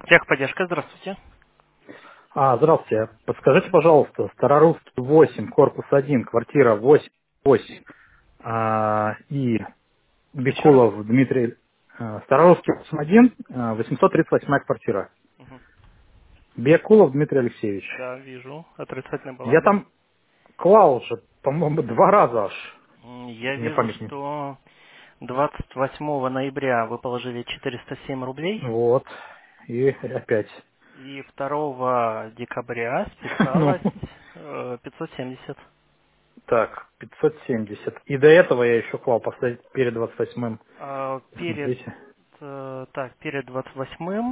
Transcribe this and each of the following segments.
Техподдержка, здравствуйте. Здравствуйте. Подскажите, пожалуйста, Старорусский 8, корпус 1, квартира 8 и Еще раз? Бекулов Дмитрий. Старорусский 1, 838 квартира. Мгм. Бекулов Дмитрий Алексеевич. Да, вижу. Отрицательный Я баланс, да. там клал уже, по-моему, 2 раза аж. Я Мне вижу, память не... что 28 ноября вы положили 407 рублей, Вот. И опять. и 2 декабря Ну, списалось 570. так, 570. И до этого я еще клал перед 28-м. Перед, Смотрите. перед 28-м,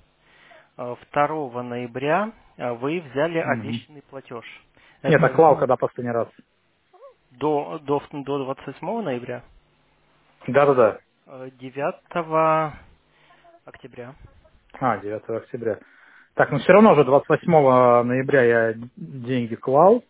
2 ноября вы взяли Мгм. обещанный платеж. Нет, а Это клал когда последний раз? до 28 ноября, Да-да-да. 9 октября. 9 октября. Так, но все равно уже 28 ноября я деньги клал,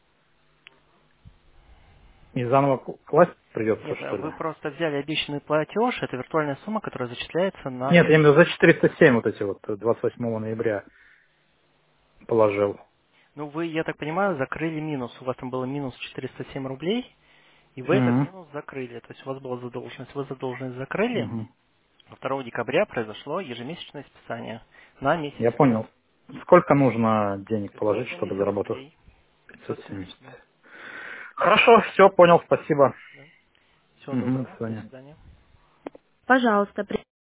и заново класть придется, Нет, что ли? вы просто взяли обещанный платеж, это виртуальная сумма, которая зачисляется на Нет, я имею в счет. виду за 407 вот эти вот 28 ноября положил. Ну, вы, я так понимаю, закрыли минус. У вас там было минус 407 рублей, и вы этот Мгм. минус закрыли. То есть у вас была задолженность. Вы задолженность закрыли. Мгм. 2 декабря произошло ежемесячное списание на месяц Я вперед. понял. Сколько нужно денег положить, чтобы 570 заработать? рублей. 570, 570. да. Хорошо, все, понял, спасибо. Да. Всего Мгм, до доброго. До свидания. свидания. Пожалуйста,